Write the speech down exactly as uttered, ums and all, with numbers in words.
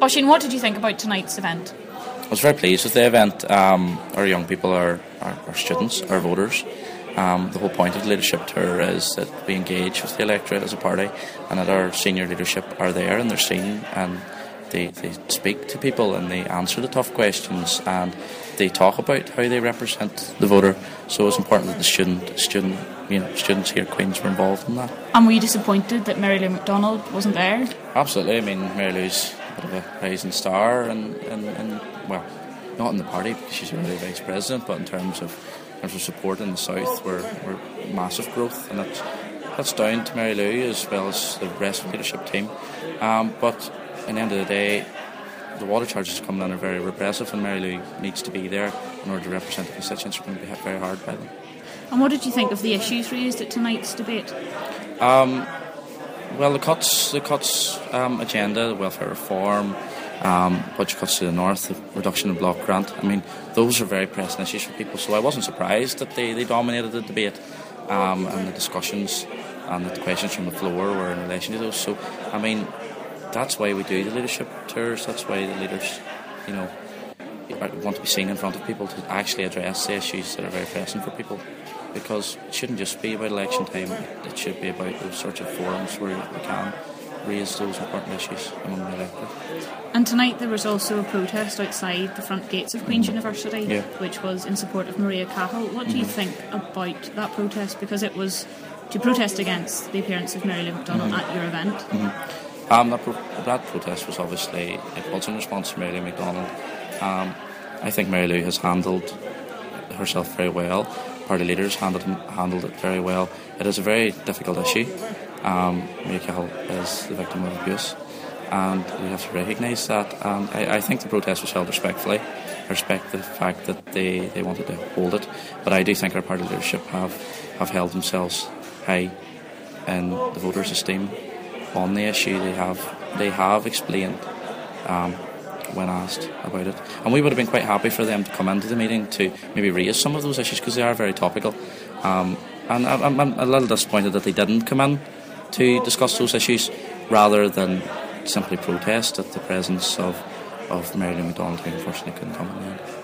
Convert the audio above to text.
Oisín, what did you think about tonight's event? I was very pleased with the event. Um, our young people are, are, are students, are voters. Um, the whole point of the leadership tour is that we engage with the electorate as a party, and that our senior leadership are there and they're seen, and they, they speak to people and they answer the tough questions, and they talk about how they represent the voter. So it's important that the student, student, you know, students here at Queen's were involved in that. And were you disappointed that Mary Lou McDonald wasn't there? Absolutely. I mean, Mary Lou's a bit of a rising star, and, and, and well, not in the party because she's already vice president, but in terms of in terms of support in the south, we're, we're massive growth, and that's that's down to Mary Lou as well as the rest of the leadership team. Um, but at the end of the day, the water charges coming in are very repressive, and Mary Lou needs to be there in order to represent the constituents. We're going to be hit very hard by them. And what did you think of the issues raised at tonight's debate? Um, well, the cuts, the cuts um, agenda, the welfare reform, um, budget cuts to the north, the reduction of block grant. I mean, those are very pressing issues for people. So I wasn't surprised that they, they dominated the debate, um, and the discussions and that the questions from the floor were in relation to those. So, I mean, that's why we do the leadership tours. That's why the leaders, you know, want to be seen in front of people to actually address the issues that are very pressing for people. Because it shouldn't just be about election time. It should be about those sorts of forums where we can raise those important issues among the electorate. And tonight there was also a protest outside the front gates of Queen's mm-hmm. University, yeah. which was in support of Maria Cahill. What do mm-hmm. you think about that protest? Because it was to protest against the appearance of Mary Lou McDonald mm-hmm. at your event. Mm-hmm. Um, that, pro- that protest was obviously, it was in response to Mary Lou McDonald. Um, I think Mary Lou has handled herself very well. Party leaders handled handled it very well. It is a very difficult issue. Um, Maria Cahill is the victim of abuse, and we have to recognise that. And I, I think the protest was held respectfully. I respect the fact that they, they wanted to hold it, but I do think our party leadership have, have held themselves high in the voters' esteem on the issue. They have they have explained Um, when asked about it, and we would have been quite happy for them to come into the meeting to maybe raise some of those issues because they are very topical, um, and I'm, I'm a little disappointed that they didn't come in to discuss those issues rather than simply protest at the presence of, of Mary Lou McDonald, who unfortunately couldn't come in the end.